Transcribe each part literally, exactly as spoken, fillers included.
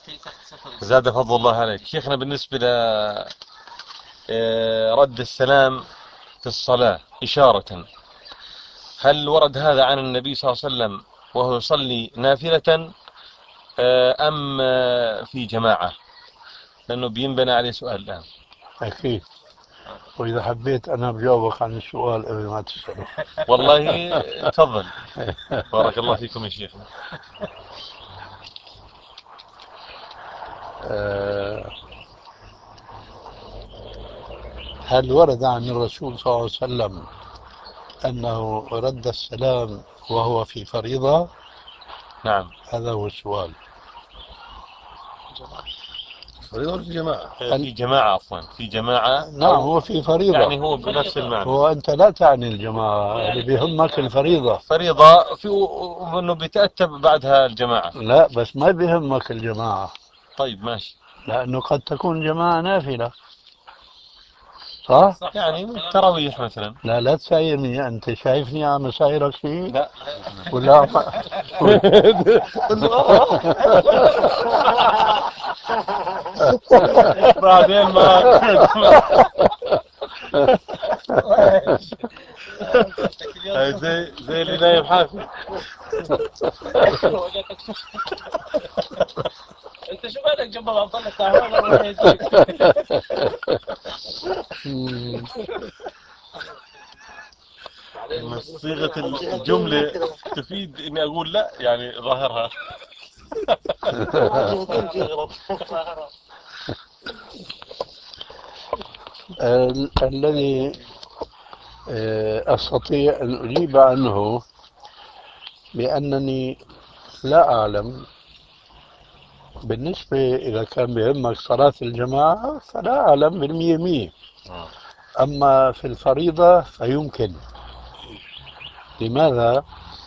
زاد فضل الله عليك شيخنا. بالنسبة ل رد السلام في الصلاة إشارة، هل ورد هذا عن النبي صلى الله عليه وسلم وهو يصلي نافلة أم في جماعة؟ لأنه بينبنى عليه سؤال الآن. أكيد. وإذا حبيت أنا بجاوبك عن السؤال قبل ما تسأله. والله تفضل. بارك الله فيكم يا شيخنا. أه هل ورد عن الرسول صلى الله عليه وسلم أنه رد السلام وهو في فريضة؟ نعم. هذا هو السؤال. فريضة ولا في جماعة؟ في جماعة عفوا، في جماعة. نعم هو في فريضة. يعني هو بنفس المعنى. هو أنت لا تعني الجماعة، اللي بيهمك الفريضة. فريضة في وأنه بيتأتى بعدها الجماعة. لا بس ما بيهمك الجماعة. طيب ماشي. لأنه قد تكون جماعة نافلة، صح؟ يعني تراويح مثلا. لا لا تسايرني، أنت شايفني عم أسايرك شيء؟ لا ولا بعدين ما زي زي اللي نايم حافي. انت شو بالك جنب عبد الله تعبان ولا يجيك؟ صيغة الجملة تفيد اني اقول لا، يعني ظاهرها. الذي أستطيع أن أجيب عنه بأنني لا أعلم. بالنسبة إذا كان بهمك صلاة الجماعة فلا أعلم بالمية مية. أما في الفريضة فيمكن. لماذا؟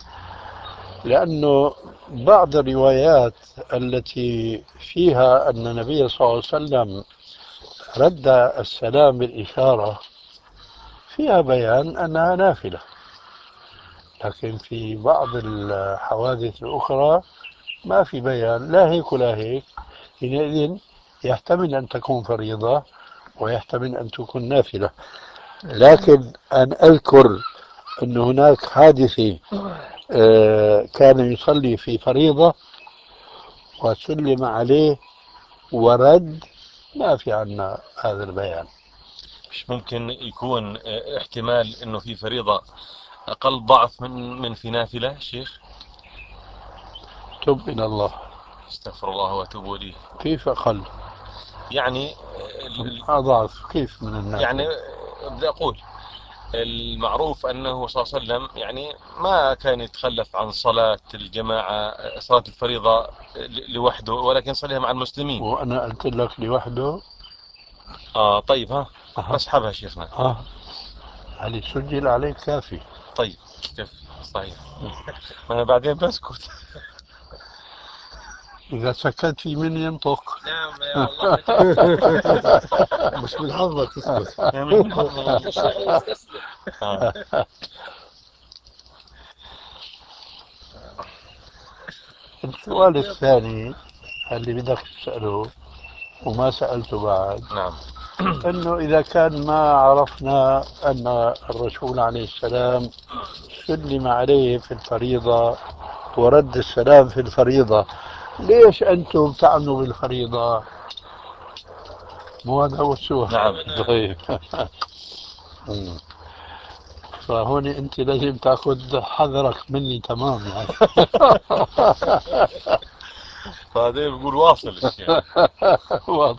لأنه بعض الروايات التي فيها أن النبي صلى الله عليه وسلم رد السلام بالإشارة فيها بيان أنها نافلة، لكن في بعض الحوادث الأخرى ما في بيان لا هيك ولا هيك. حينئذ يحتمل أن تكون فريضة ويحتمل أن تكون نافلة. لكن أن أذكر أن هناك حادثة كان يصلي في فريضة وسلم عليه ورد، ما في عنا هذا البيان. مش ممكن يكون احتمال انه في فريضة اقل ضعف من من في نافلة شيخ؟ تب إلى الله. استغفر الله واتوب اليه. كيف أقل؟ يعني أضعف كيف من النافلة؟ يعني بدي اقول المعروف أنه صلى الله عليه وسلم يعني ما كان يتخلف عن صلاة الجماعة، صلاة الفريضة لوحده، ولكن صليها مع المسلمين. وأنا قلت لك لوحده. آه طيب ها أه. بسحبها شيخنا. آه علي سجل عليك كافي. طيب كيف صحيح. ما أنا بعدين بسكت. إذا سكت في من ينطق. نعم يا والله. مش من حظك تسكت. مش من حظك. السؤال الثاني اللي بدك تسأله وما سألته بعد، نعم. أنه إذا كان ما عرفنا أن الرسول عليه السلام سلم عليه في الفريضة ورد السلام في الفريضة، ليش أنتم تعنوا بالفريضة؟ مو هذا هو السؤال؟ نعم. طيب. فهون أنت لازم تأخذ حذرك مني تمام يعني. بعدين بقول واصل الشيء. واضح.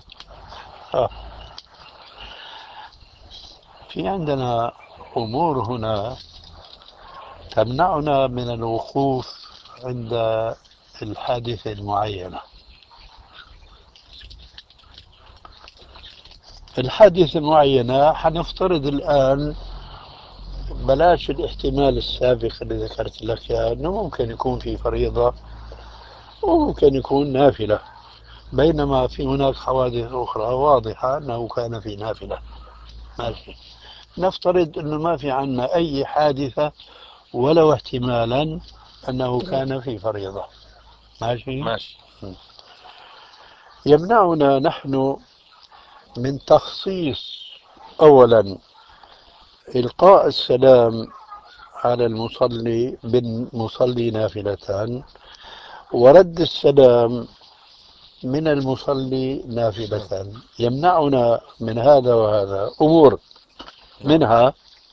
في عندنا أمور هنا تمنعنا من الوقوف عند الحادثة المعينة. الحادثة المعينة حنفترض الآن، بلاش الاحتمال السابق اللي ذكرت لك إياه، أنه ممكن يكون في فريضة وممكن يكون نافلة، بينما في هناك حوادث أخرى واضحة أنه كان في نافلة. ماشي. نفترض أنه ما في عنا أي حادثة ولو احتمالا أنه كان في فريضة. ماشي. ماشي. يمنعنا نحن من تخصيص أولا إلقاء السلام على المصلي بالمصلي نافلة، ورد السلام من المصلي نافلة. يمنعنا من هذا وهذا أمور، منها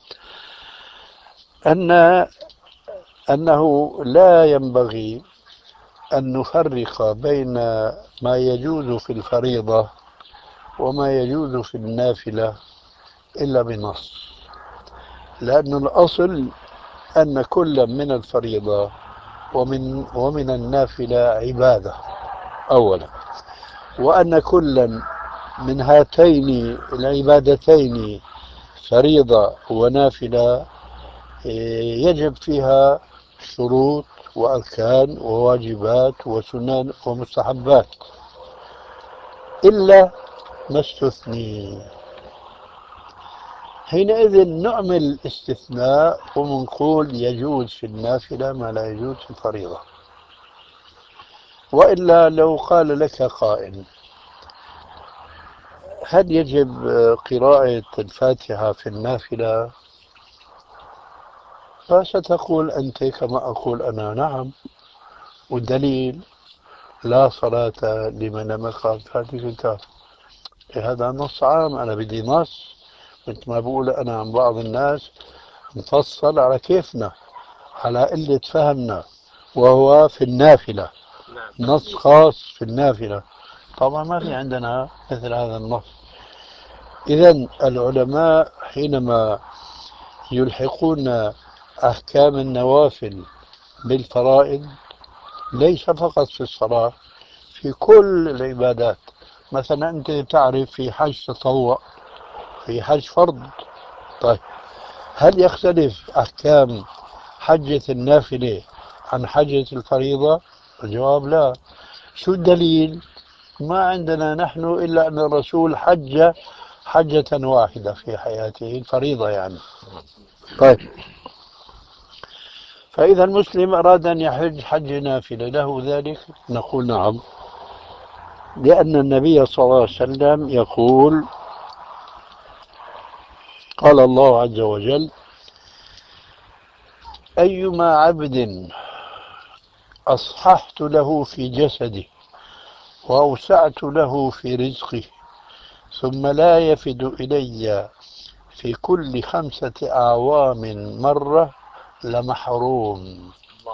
أن أنه لا ينبغي أن نفرق بين ما يجوز في الفريضة وما يجوز في النافلة إلا بنص، لأن الأصل أن كل من الفريضة ومن ومن النافلة عبادة أولا، وأن كل من هاتين العبادتين فريضة ونافلة يجب فيها شروط وأركان وواجبات وسنن ومستحبات إلا ما استثني. حينئذ نعمل استثناء ونقول يجوز في النافلة ما لا يجوز في الفريضة. وإلا لو قال لك قائل هل يجب قراءة الفاتحة في النافلة؟ فستقول أنت كما أقول أنا نعم، والدليل لا صلاة لمن لم يقرأ فاتحة الكتاب. هذا نص عام، أنا بدي نص. مثل ما بقول أنا عن بعض الناس نفصل على كيفنا، على قلة فهمنا، وهو في النافلة نص خاص في النافلة. طبعا ما في عندنا مثل هذا النص. إذن العلماء حينما يلحقون أحكام النوافل بالفرائض ليس فقط في الصلاة، في كل العبادات. مثلا أنت تعرف في حج تطوع، في حج فرض. طيب هل يختلف أحكام حجة النافلة عن حجة الفريضة؟ الجواب لا. شو الدليل؟ ما عندنا نحن إلا أن الرسول حج حجة واحدة في حياته، الفريضة يعني. طيب فإذا المسلم أراد أن يحج حج نافلة له ذلك؟ نقول نعم، لأن النبي صلى الله عليه وسلم يقول: قال الله عز وجل: أيما عبد أصححت له في جسده وأوسعت له في رزقه ثم لا يفد إلي في كل خمسة أعوام مرة لمحروم.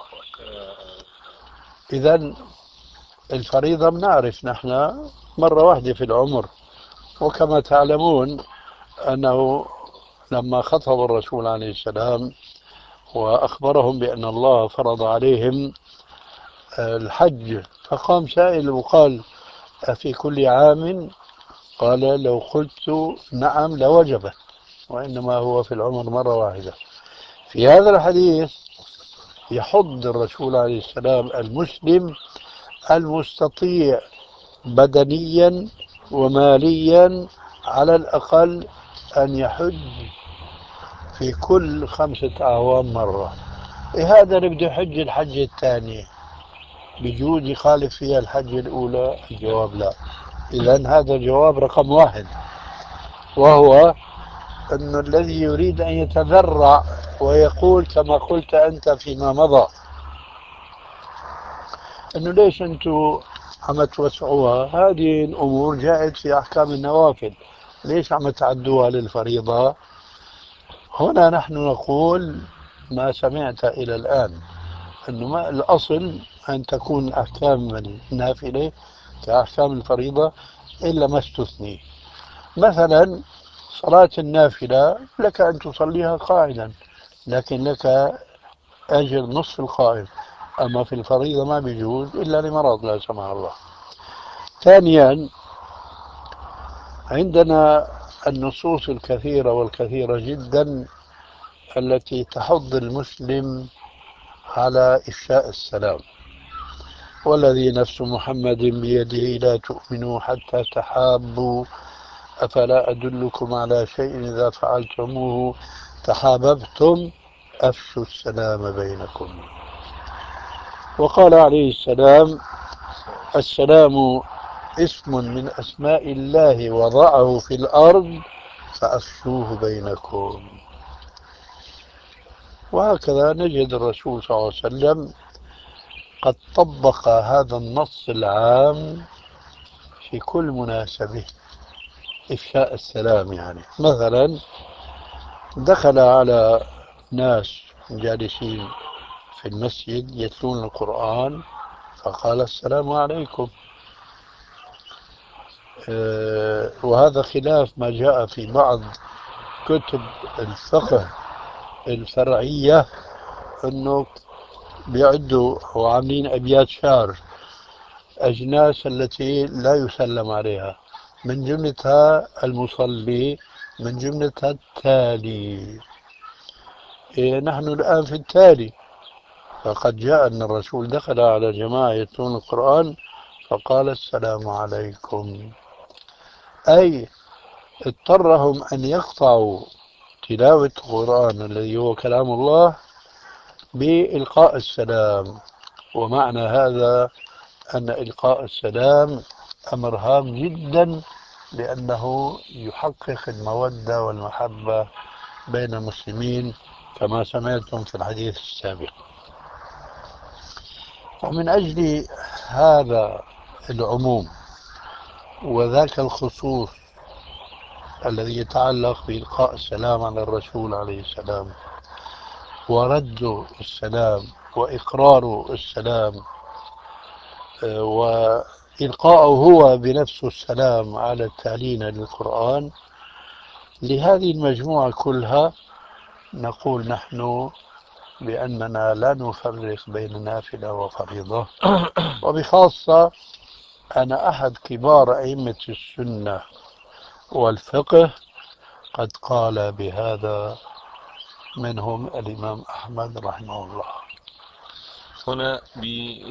إذن الفريضة بنعرف نحن مرة واحدة في العمر، وكما تعلمون أنه لما خطب الرسول عليه السلام وأخبرهم بأن الله فرض عليهم الحج، فقام سائل وقال: أفي كل عام؟ قال: لو قلت نعم لوجبت، وإنما هو في العمر مرة واحدة. في هذا الحديث يحض الرسول عليه السلام المسلم المستطيع بدنيا وماليا على الأقل أن يحج في كل خمسة أعوام مرة. هذا اللي بده يحج الحجة الثانية بجوز يخالف فيها الحجة الأولى؟ الجواب لا. إذن هذا جواب رقم واحد، وهو أن الذي يريد أن يتذرع ويقول كما قلت أنت فيما مضى أنه ليش أنتم عم توسعوها، هذه الأمور جاءت في أحكام النوافل، ليش عم تعدوها للفريضة؟ هنا نحن نقول ما سمعت إلى الآن أنه ما الأصل أن تكون أحكام النافلة كأحكام الفريضة إلا ما استثني. مثلا صلاة النافلة لك أن تصليها قاعدا، لكن لك أجر نصف القائم، أما في الفريضة ما بيجوز إلا لمرض لا سمح الله. ثانيا عندنا النصوص الكثيرة والكثيرة جدا التي تحض المسلم على إفشاء السلام: والذي نفس محمد بيده لا تؤمنوا حتى تحابوا أفلا أدلكم على شيء إذا فعلتموه تحاببتم أفشوا السلام بينكم. وقال عليه السلام: السلام اسم من أسماء الله وضعه في الأرض فأفشوه بينكم. وهكذا نجد الرسول صلى الله عليه وسلم قد طبق هذا النص العام في كل مناسبة، إفشاء السلام. يعني مثلا دخل على ناس جالسين في المسجد يتلون القرآن فقال السلام عليكم. أه وهذا خلاف ما جاء في بعض كتب الفقه الفرعية، أنه بيعدوا وعاملين أبيات شعر أجناس التي لا يسلم عليها، من جملتها المصلي، من جملتها التالي. إيه نحن الآن في التالي، فقد جاء أن الرسول دخل على جماعة يتلون القرآن فقال السلام عليكم، أي اضطرهم أن يقطعوا تلاوة القرآن الذي هو كلام الله بإلقاء السلام. ومعنى هذا أن إلقاء السلام أمر هام جدا، لأنه يحقق المودة والمحبة بين المسلمين كما سمعتم في الحديث السابق. ومن أجل هذا العموم وذاك الخصوص الذي يتعلق بإلقاء السلام على الرسول عليه السلام ورد السلام وإقرار السلام وإلقاءه هو بنفسه السلام على التالين للقرآن، لهذه المجموعة كلها نقول نحن بأننا لا نفرق بين نافلة وفريضة. وبخاصة أنا أحد كبار أئمة السنة والفقه قد قال بهذا، منهم الإمام أحمد رحمه الله. هنا